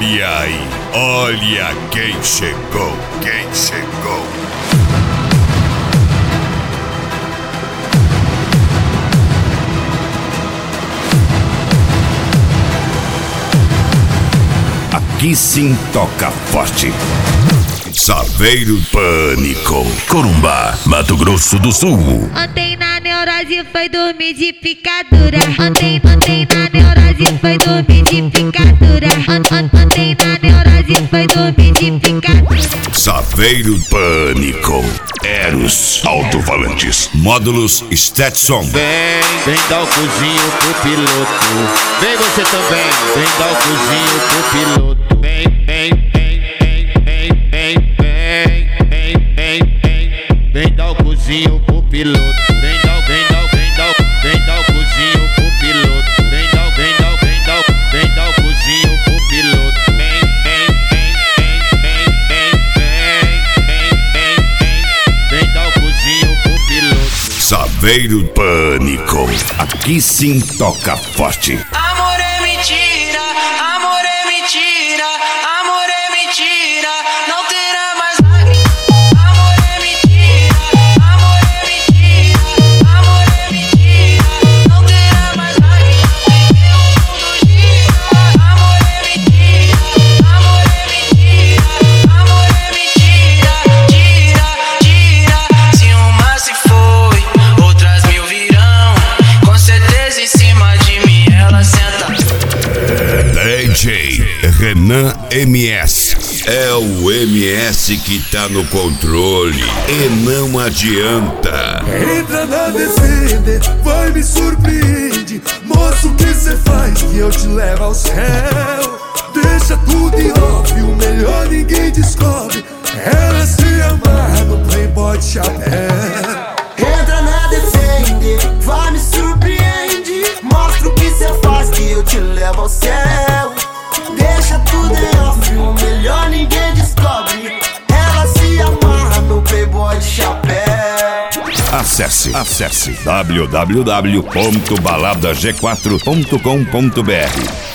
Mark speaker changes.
Speaker 1: Olha aí, olha quem chegou, quem chegou. Aqui sim toca forte. Saveiro Pânico, Corumbá, Mato Grosso do Sul.
Speaker 2: Ontem na neurose foi dormir de picadura. Ontem na neurose foi dormir de picadura. Ontem na neurose foi dormir de picadura.
Speaker 1: Saveiro Pânico, Eros, alto-falantes, módulos Stetson.
Speaker 3: Vem dar o cozinho pro piloto. Vem você também, vem dar o cozinho pro piloto. Vem dar o cozinho pro piloto. Vem dar o cozinho pro piloto. Vem dar o cozinho pro piloto. Vem dar o cozinho pro piloto.
Speaker 1: Saveiro Pânico, aqui sim toca forte.
Speaker 4: Amor é mentira, amor é mentira, amor é mentira, não terá mais lágrimas. Amor é mentira, amor é mentira, amor é mentira, não terá mais lágrimas. Porque o mundo gira. Amor é mentira, amor é mentira, amor é mentira, tira, tira. Se uma se foi, outras mil virão, com certeza em cima de mim ela senta.
Speaker 1: DJ Renan MS. É o MS que tá no controle e não adianta.
Speaker 5: Entra na Defender, vai me surpreende. Mostra o que cê faz que eu te levo ao céu. Deixa tudo em off, o melhor ninguém descobre. Ela se amarra no Playboy de chapéu.
Speaker 6: Entra na Defender, vai me surpreende. Mostra o que cê faz que eu te levo ao céu. Deixa tudo em off, o melhor ninguém descobre. Ela se amarra no Playboy de chapéu.
Speaker 1: Acesse www.baladag4.com.br